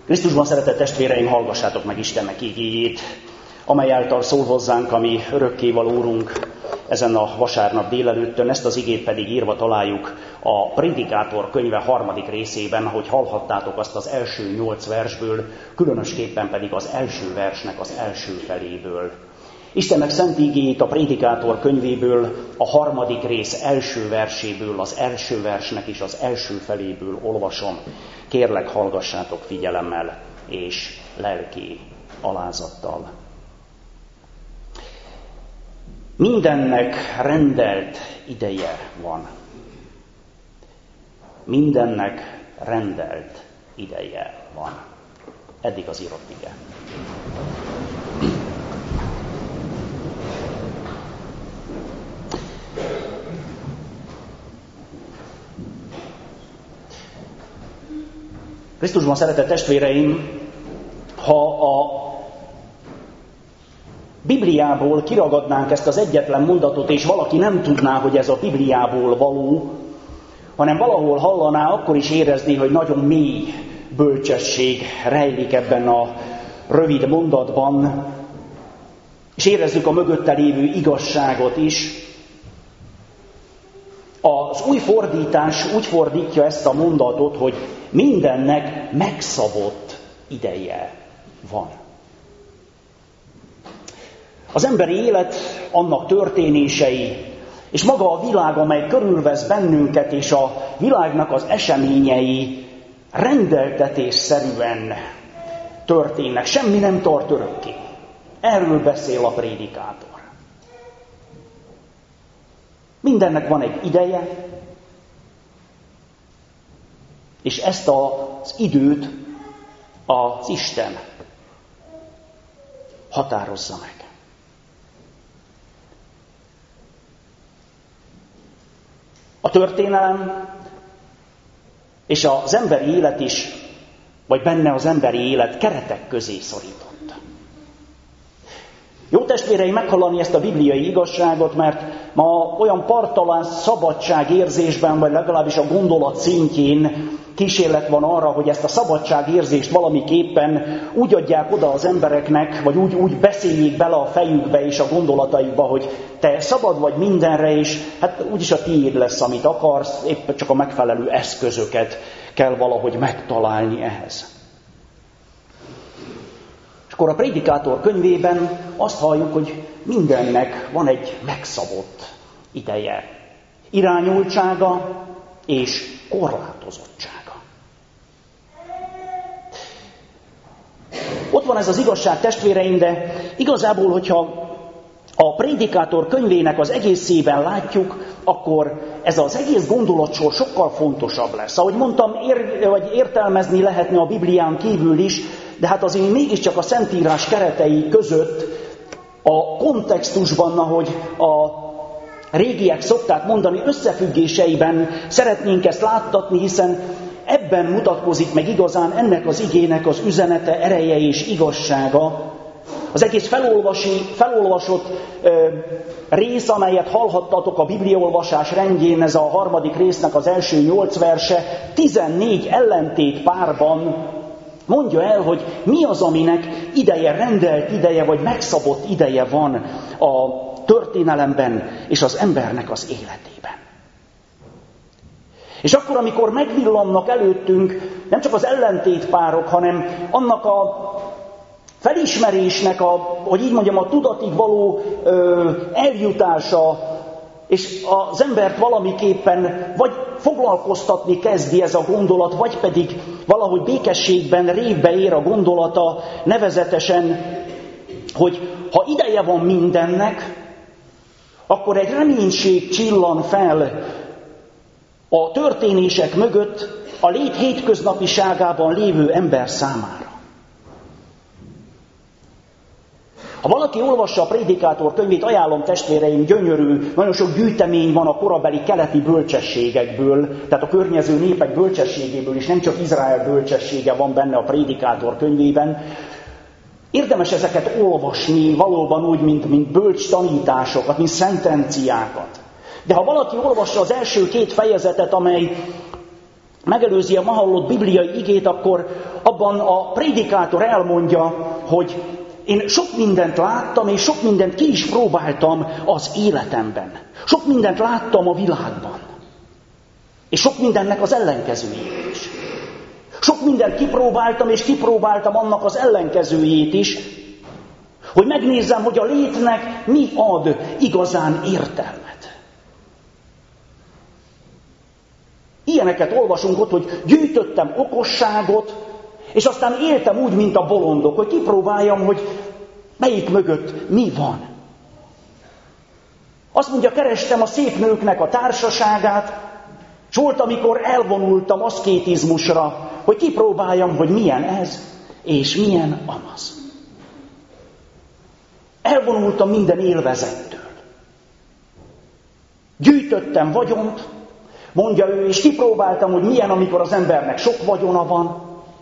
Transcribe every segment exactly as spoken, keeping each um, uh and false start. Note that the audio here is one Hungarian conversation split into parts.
Krisztusban szeretett testvéreim, hallgassátok meg Istennek igéjét, amely által szól hozzánk a mi örökkévaló Úrunk ezen a vasárnap délelőttön. Ezt az igét pedig írva találjuk a Prédikátor könyve harmadik részében, ahogy hallhattátok azt az első nyolc versből, különösképpen pedig az első versnek az első feléből. Istennek szent igéjét a Prédikátor könyvéből, a harmadik rész első verséből, az első versnek is az első feléből olvasom. Kérlek, hallgassátok figyelemmel és lelki alázattal. Mindennek rendelt ideje van. Mindennek rendelt ideje van. Eddig az írott ige. Krisztusban szeretett testvéreim, ha a Bibliából kiragadnánk ezt az egyetlen mondatot, és valaki nem tudná, hogy ez a Bibliából való, hanem valahol hallaná, akkor is érezné, hogy nagyon mély bölcsesség rejlik ebben a rövid mondatban, és érezzük a mögötte lévő igazságot is. Az új fordítás úgy fordítja ezt a mondatot, hogy mindennek megszabott ideje van. Az emberi élet, annak történései, és maga a világ, amely körülvesz bennünket, és a világnak az eseményei rendeltetésszerűen történnek. Semmi nem tart örökké. Erről beszél a Prédikátor. Mindennek van egy ideje, és ezt az időt az Isten határozza meg. A történelem és az emberi élet is, vagy benne az emberi élet keretek közé szorított. Jó testvéreim, meghallani ezt a bibliai igazságot, mert ma olyan parttalan szabadságérzésben, vagy legalábbis a gondolat szintjén kísérlet van arra, hogy ezt a szabadságérzést valamiképpen úgy adják oda az embereknek, vagy úgy, úgy beszéljék bele a fejükbe és a gondolataikba, hogy te szabad vagy mindenre, és hát úgyis a tiéd lesz, amit akarsz, épp csak a megfelelő eszközöket kell valahogy megtalálni ehhez. És akkor a Prédikátor könyvében azt halljuk, hogy mindennek van egy megszabott ideje, irányultsága és korlátozottsága. Ott van ez az igazság, testvéreim, de igazából, hogyha a Prédikátor könyvének az egészében látjuk, akkor ez az egész gondolatsor sokkal fontosabb lesz. Ahogy mondtam, ér, vagy értelmezni lehetne a Biblián kívül is, de hát azért mégiscsak a Szentírás keretei között a kontextusban, ahogy a régiek szokták mondani, összefüggéseiben szeretnénk ezt láttatni, hiszen ebben mutatkozik meg igazán ennek az igének az üzenete, ereje és igazsága. Az egész felolvasi, felolvasott ö, rész, amelyet hallhattatok a bibliaolvasás rendjén, ez a harmadik résznek az első nyolc verse, tizennégy ellentét párban mondja el, hogy mi az, aminek ideje, rendelt ideje, vagy megszabott ideje van a történelemben és az embernek az életében. És akkor, amikor megvillannak előttünk nem csak az ellentétpárok, hanem annak a felismerésnek, a, hogy így mondjam, a tudatig való ö, eljutása, és az embert valamiképpen vagy foglalkoztatni kezdi ez a gondolat, vagy pedig valahogy békességben révbe ér a gondolata, nevezetesen, hogy ha ideje van mindennek, akkor egy reménység csillan fel a történések mögött a lét hétköznapiságában lévő ember számára. Ha valaki olvassa a Prédikátor könyvét, ajánlom testvéreim, gyönyörű, nagyon sok gyűjtemény van a korabeli keleti bölcsességekből, tehát a környező népek bölcsességéből is, nem csak Izrael bölcsessége van benne a Prédikátor könyvében. Érdemes ezeket olvasni valóban úgy, mint, mint bölcs tanításokat, mint szentenciákat. De ha valaki olvassa az első két fejezetet, amely megelőzi a ma hallott bibliai igét, akkor abban a prédikátor elmondja, hogy én sok mindent láttam, és sok mindent ki is próbáltam az életemben. Sok mindent láttam a világban. És sok mindennek az ellenkezőjét is. Sok mindent kipróbáltam, és kipróbáltam annak az ellenkezőjét is, hogy megnézzem, hogy a létnek mi ad igazán értelmet. Ilyeneket olvasunk ott, hogy gyűjtöttem okosságot, és aztán éltem úgy, mint a bolondok, hogy kipróbáljam, hogy melyik mögött mi van. Azt mondja, kerestem a szép nőknek a társaságát, és volt, amikor elvonultam aszkétizmusra, hogy kipróbáljam, hogy milyen ez, és milyen amaz. Elvonultam minden élvezettől. Gyűjtöttem vagyont, mondja ő, és kipróbáltam, hogy milyen, amikor az embernek sok vagyona van,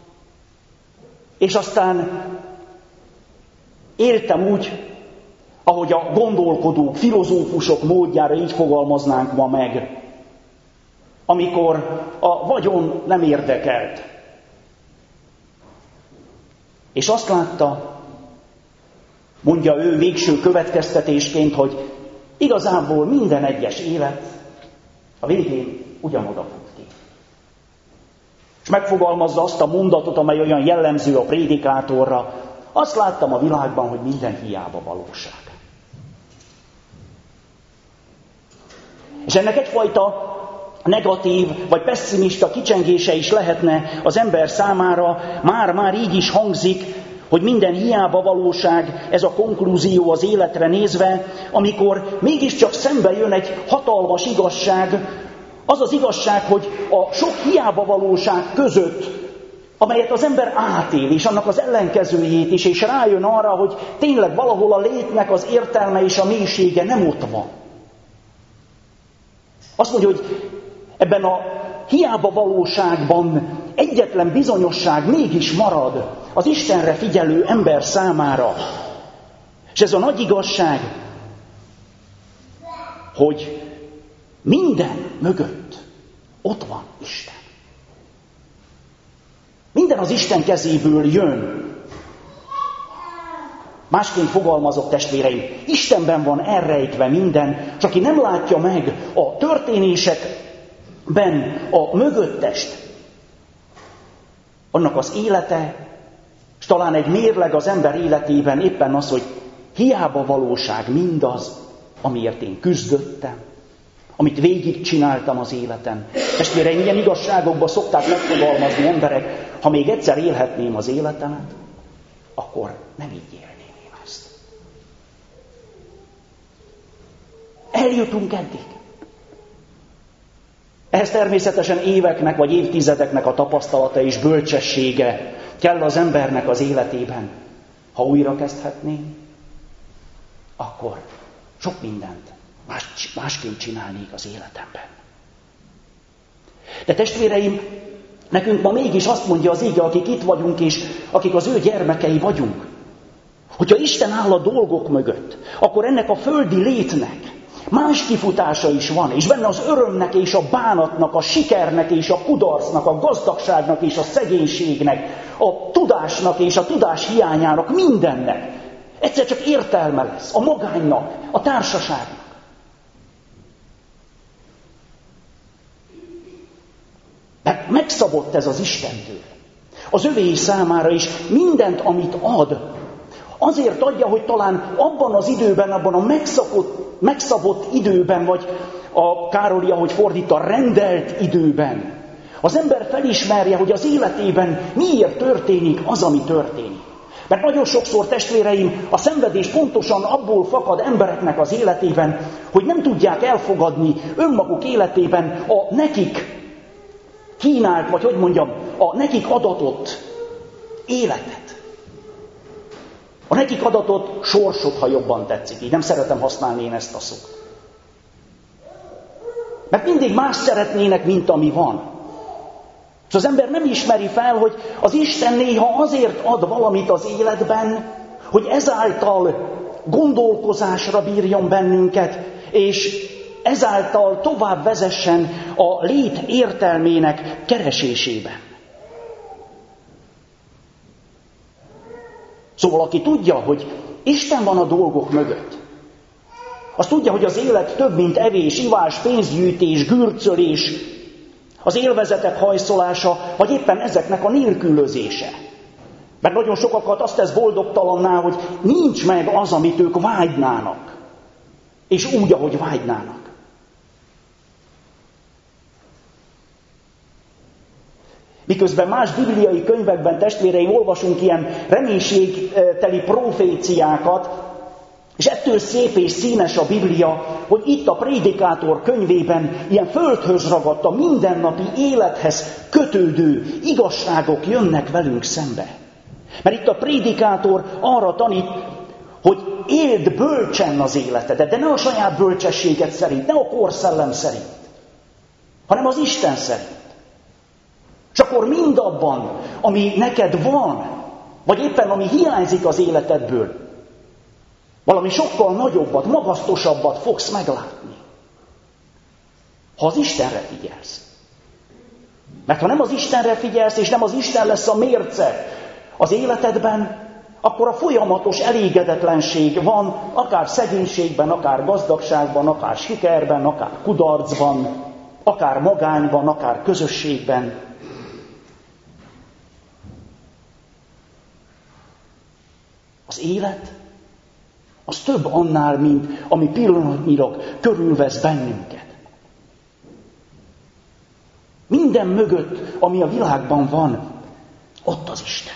és aztán éltem úgy, ahogy a gondolkodók, filozófusok módjára így fogalmaznánk ma meg, amikor a vagyon nem érdekelt. És azt látta, mondja ő végső következtetésként, hogy igazából minden egyes élet a végén ugyanoda fut ki. És megfogalmazza azt a mondatot, amely olyan jellemző a prédikátorra, azt láttam a világban, hogy minden hiába valóság. És ennek egyfajta negatív vagy pesszimista kicsengése is lehetne az ember számára, már-már így is hangzik, hogy minden hiába valóság, ez a konklúzió az életre nézve, amikor mégiscsak szembe jön egy hatalmas igazság, az az igazság, hogy a sok hiába valóság között, amelyet az ember átél, és annak az ellenkezőjét is, és rájön arra, hogy tényleg valahol a létnek az értelme és a mélysége nem ott van. Azt mondja, hogy ebben a hiába valóságban egyetlen bizonyosság mégis marad az Istenre figyelő ember számára. És ez a nagy igazság, hogy minden mögött ott van Isten. Minden az Isten kezéből jön. Másként fogalmazok, testvéreim, Istenben van elrejtve minden, és aki nem látja meg a történésekben a mögöttest, annak az élete, és talán egy mérleg az ember életében éppen az, hogy hiába valóság mindaz, amiért én küzdöttem, amit végigcsináltam az életen. Testvéreim, ilyen igazságokban szokták megfogalmazni emberek, ha még egyszer élhetném az életemet, akkor nem így élném én azt. Eljutunk eddig. Ehhez természetesen éveknek vagy évtizedeknek a tapasztalata és bölcsessége kell az embernek az életében. Ha újra kezdhetném, akkor sok mindent más, másként csinálnék az életemben. De testvéreim, nekünk ma mégis azt mondja az ige, akik itt vagyunk, és akik az ő gyermekei vagyunk, hogyha Isten áll a dolgok mögött, akkor ennek a földi létnek más kifutása is van, és benne az örömnek és a bánatnak, a sikernek és a kudarcnak, a gazdagságnak és a szegénységnek, a tudásnak és a tudás hiányának, mindennek. Egyszer csak értelme lesz a magánynak, a társaságnak. Mert megszabott ez az Istentől. Az övéi számára is mindent, amit ad, azért adja, hogy talán abban az időben, abban a megszabott, megszabott időben, vagy a Károli, ahogy fordít, a rendelt időben, az ember felismerje, hogy az életében miért történik az, ami történik. Mert nagyon sokszor, testvéreim, a szenvedés pontosan abból fakad embereknek az életében, hogy nem tudják elfogadni önmaguk életében a nekik kínált, vagy hogy mondjam, a nekik adatott életet. A nekik adatott sorsot, ha jobban tetszik. Így nem szeretem használni én ezt a szót. Mert mindig más szeretnének, mint ami van. És az ember nem ismeri fel, hogy az Isten néha azért ad valamit az életben, hogy ezáltal gondolkozásra bírjon bennünket, és ezáltal tovább vezessen a lét értelmének keresésében. Szóval aki tudja, hogy Isten van a dolgok mögött, az tudja, hogy az élet több, mint evés, ivás, pénzgyűjtés, gürcölés, az élvezetek hajszolása, vagy éppen ezeknek a nélkülözése. Mert nagyon sokakat azt tesz boldogtalanná, hogy nincs meg az, amit ők vágynának. És úgy, ahogy vágynának. Miközben más bibliai könyvekben, testvéreim, olvasunk ilyen reménységteli proféciákat, és ettől szép és színes a Biblia, hogy itt a Prédikátor könyvében ilyen földhöz ragadt, a mindennapi élethez kötődő igazságok jönnek velünk szembe. Mert itt a Prédikátor arra tanít, hogy éld bölcsen az életedet, de ne a saját bölcsességet szerint, ne a korszellem szerint, hanem az Isten szerint. És akkor mindabban, ami neked van, vagy éppen ami hiányzik az életedből, valami sokkal nagyobbat, magasztosabbat fogsz meglátni. Ha az Istenre figyelsz. Mert ha nem az Istenre figyelsz, és nem az Isten lesz a mérce az életedben, akkor a folyamatos elégedetlenség van, akár szegénységben, akár gazdagságban, akár sikerben, akár kudarcban, akár magányban, akár közösségben. Az élet az több annál, mint ami pillanatnyilag körülvesz bennünket. Minden mögött, ami a világban van, ott az Isten.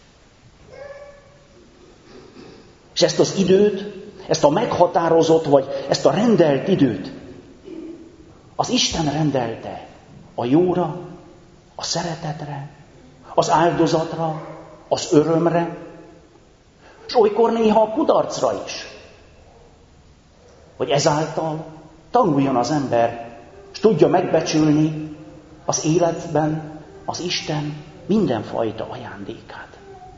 És ezt az időt, ezt a meghatározott, vagy ezt a rendelt időt, az Isten rendelte a jóra, a szeretetre, az áldozatra, az örömre, és olykor néha a kudarcra is. Hogy ezáltal tanuljon az ember, és tudja megbecsülni az életben az Isten mindenfajta ajándékát.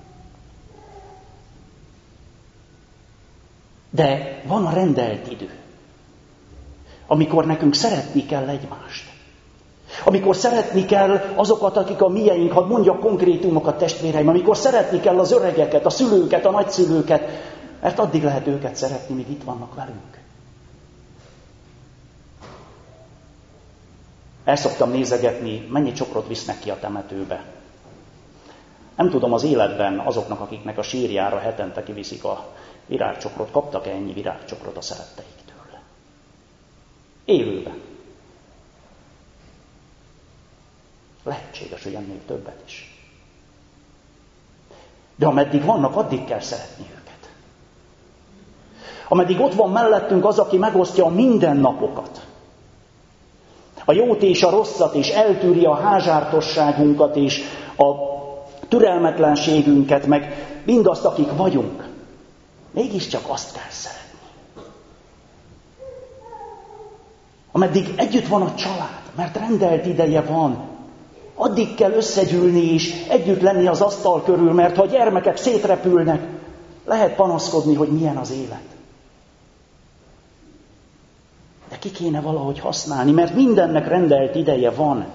De van a rendelt idő, amikor nekünk szeretni kell egymást. Amikor szeretni kell azokat, akik a mieink, hadd mondjak konkrétumokat, testvéreim, amikor szeretni kell az öregeket, a szülőket, a nagyszülőket, mert addig lehet őket szeretni, míg itt vannak velünk. El szoktam nézegetni, mennyi csokrot visznek ki a temetőbe. Nem tudom, az életben azoknak, akiknek a sírjára hetente kiviszik a virágcsokrot, kaptak-e ennyi virágcsokrot a szeretteiktől? Élőben. Lehetséges, hogy ennél többet is. De ameddig vannak, addig kell szeretni őket. Ameddig ott van mellettünk az, aki megosztja a mindennapokat, a jót és a rosszat, és eltűri a házsártosságunkat, és a türelmetlenségünket, meg mindazt, akik vagyunk, mégiscsak azt kell szeretni. Ameddig együtt van a család, mert rendelt ideje van, addig kell összegyűlni és együtt lenni az asztal körül, mert ha a gyermekek szétrepülnek, lehet panaszkodni, hogy milyen az élet. De ki kéne valahogy használni, mert mindennek rendelt ideje van.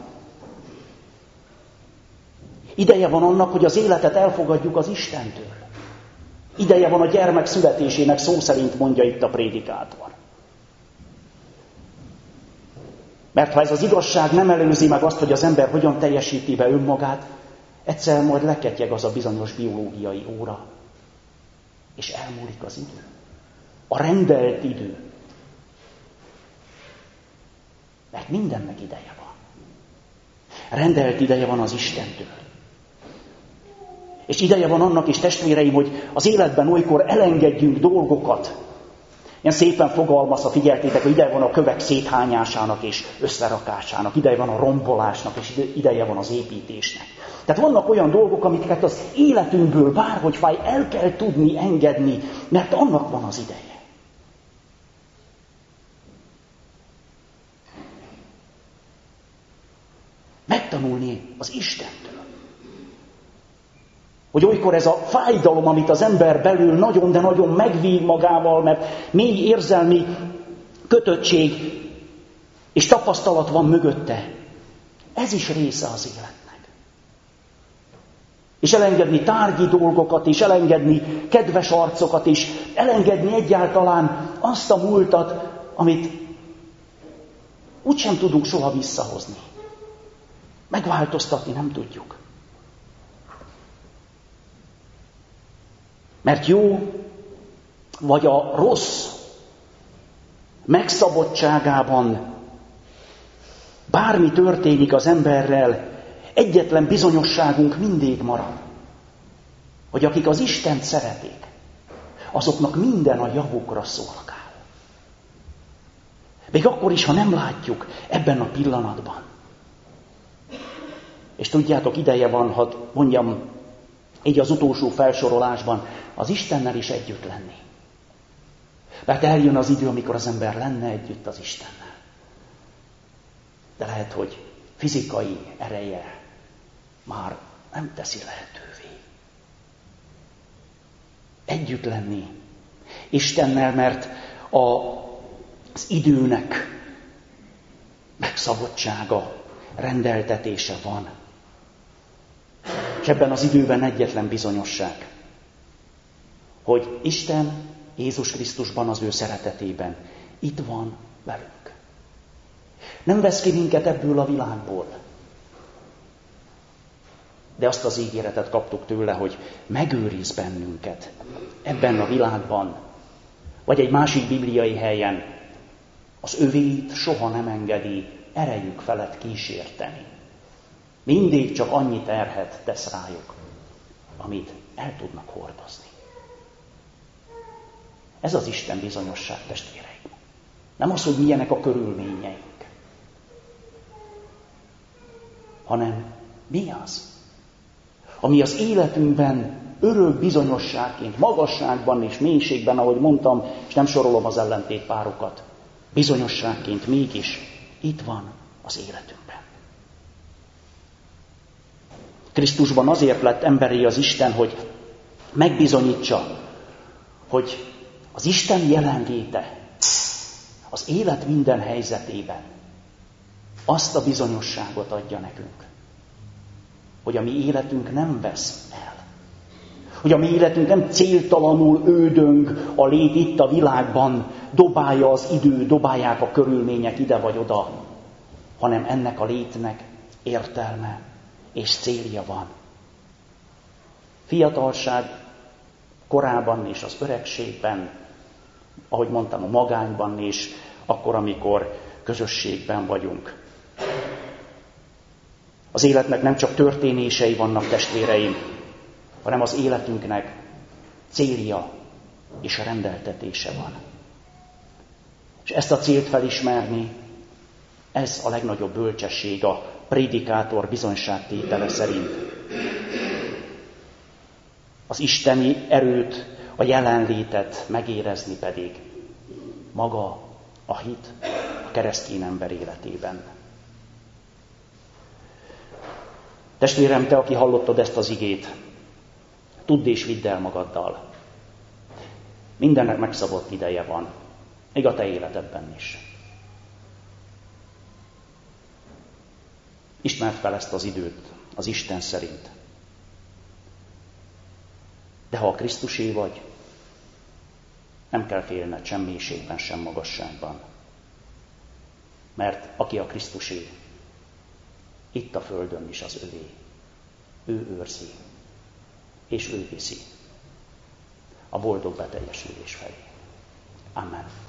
Ideje van annak, hogy az életet elfogadjuk az Istentől. Ideje van a gyermek születésének, szó szerint mondja itt a prédikátor. Mert ha ez az igazság nem előzi meg azt, hogy az ember hogyan teljesíti be önmagát, egyszer majd leketyeg az a bizonyos biológiai óra, és elmúlik az idő. A rendelt idő. Mert mindennek ideje van. Rendelt ideje van az Istentől. És ideje van annak is, testvéreim, hogy az életben olykor elengedjünk dolgokat. Ilyen szépen fogalmazva, figyeltétek, hogy ideje van a kövek széthányásának és összerakásának, ideje van a rombolásnak, és ideje van az építésnek. Tehát vannak olyan dolgok, amiket az életünkből bárhogy fáj, el kell tudni engedni, mert annak van az ideje. Megtanulni az Istentől. Hogy olykor ez a fájdalom, amit az ember belül nagyon, de nagyon megvív magával, mert mély érzelmi kötöttség és tapasztalat van mögötte, ez is része az életnek. És elengedni tárgyi dolgokat, és elengedni kedves arcokat, és elengedni egyáltalán azt a múltat, amit úgysem tudunk soha visszahozni. Megváltoztatni nem tudjuk. Mert jó vagy a rossz megszabottságában bármi történik az emberrel, egyetlen bizonyosságunk mindig marad, hogy akik az Istent szeretik, azoknak minden a javukra szolgál. Még akkor is, ha nem látjuk ebben a pillanatban. És tudjátok, ideje van, ha mondjam, így az utolsó felsorolásban, az Istennel is együtt lenni. Mert eljön az idő, amikor az ember lenne együtt az Istennel. De lehet, hogy fizikai ereje már nem teszi lehetővé. Együtt lenni Istennel, mert a, az időnek megszabottsága, rendeltetése van. És ebben az időben egyetlen bizonyosság, hogy Isten Jézus Krisztusban, az ő szeretetében itt van velünk. Nem vesz ki minket ebből a világból. De azt az ígéretet kaptuk tőle, hogy megőriz bennünket ebben a világban, vagy egy másik bibliai helyen, az övéit soha nem engedi erejük felett kísérteni. Mindig csak annyi terhet tesz rájuk, amit el tudnak hordozni. Ez az Isten bizonyosság, testvéreim. Nem az, hogy milyenek a körülményeink, hanem mi az, ami az életünkben örök bizonyosságként, magasságban és mélységben, ahogy mondtam, és nem sorolom az ellentétpárokat, bizonyosságként mégis itt van az életünkben. Krisztusban azért lett emberi az Isten, hogy megbizonyítsa, hogy az Isten jelenléte az élet minden helyzetében azt a bizonyosságot adja nekünk, hogy a mi életünk nem vesz el. Hogy a mi életünk nem céltalanul ődöng a lét itt a világban, dobálja az idő, dobálják a körülmények ide vagy oda, hanem ennek a létnek értelme és célja van. Fiatalság korában és az öregségben, ahogy mondtam, a magányban és akkor, amikor közösségben vagyunk. Az életnek nem csak történései vannak, testvéreim, hanem az életünknek célja és rendeltetése van. És ezt a célt felismerni, ez a legnagyobb bölcsesség a prédikátor bizonyságtétele szerint. Az isteni erőt, a jelenlétet megérezni pedig maga a hit a keresztény ember életében. Testvérem, te, aki hallottad ezt az igét, tudd és vidd el magaddal. Mindennek megszabott ideje van, még a te életedben is. Ismerd fel ezt az időt az Isten szerint. De ha a Krisztusé vagy, nem kell félned sem mélységben, sem magasságban. Mert aki a Krisztusé, itt a földön is az övé. Ő őrzi, és ő viszi a boldog beteljesülés felé. Amen.